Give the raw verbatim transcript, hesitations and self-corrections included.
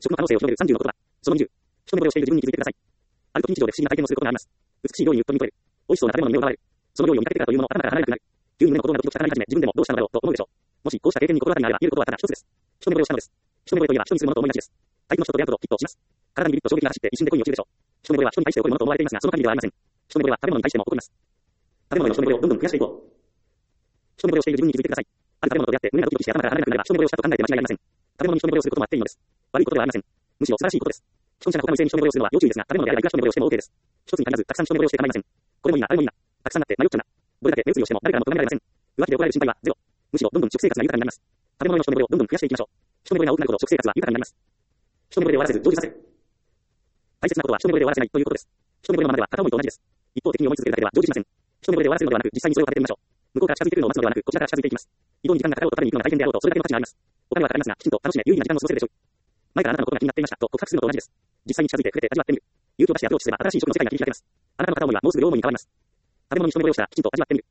食の可能性を広めるさんじゅうの言葉。そのにじゅう。一目惚れをしている自分に気づいてください。ある時日常で不思議な体験をすることがあります。美しい料理にうっとり取れる。美味しそうな食べ物に目を奪われる。その料理を見かけてからというもの頭から離れなくなる。急に胸の鼓動がドキドキしたため始め、自分でもどうしたのだろうと思うでしょう。もしこうした経験に心当たりがあれば、言えることはただ一つです。一目惚れをしたのです。一目惚れといえば人にするものと思いがちです。相手の人と出会うことときっとします。体にビビッと衝撃が走って一瞬で恋に落ちるでしょう。一目惚れは人に対して起こるものと思われていますが、その限りではありません。一目惚れは食べ物に対しても起こります。食べ物の一目惚れをどんどん増やしていこう。一目惚れをしている自分に気づいてください。ある食べ物と出会って胸がドキドキして頭から離れなくなれば一目惚れをしたと考えて間違いありません。食べ物に一目惚れをすることもあっていいのです。悪いことではありません。むしろ素晴らしいことです。人んちの他の異性に一目惚れをするのは要注意ですが、食べ物であればいくら一目惚れをしても OK です。一つに限らずたくさん一目惚れをして構いません。これもいいな、あれもいいな。たくさんなって迷っちゃうな。どれだけ目移りをしても誰からも咎められません。浮気で怒られる心配はゼロ。むしろどんどん食生活が豊かになります。食べ物の一目惚れをどんどん増やしていきましょう。一目惚れが多くなるほど食生活は豊かになります。一目惚れで終わらせず成就させる。大切なことは一目惚れで終わらせないということです。一目惚れのままでは片思いと同じです。一方的に思い続けるだけでは成就しません。一目惚れで終わらせるのではなく、実際にそれを立ててみましょう。向こうから近づいてくるのを待つのではなく、こちらから近づいていきます。移動に時間がかかろうと食べに行くのが大変であろうと、それだけの価値があります。お金はかかりますが、きちんと楽しめ、有意義な時間を過ごせるでしょう。前からあなたのことが気になっていましたと告白するのと同じです。実際に近づいて触れて味わってみる。勇気を出してアプローチすれば新しい食の世界が切り開けます。あなたの片思いはもうすぐ両思いに変わります。食べ物に一目惚れをしたらきちんと味わってみる。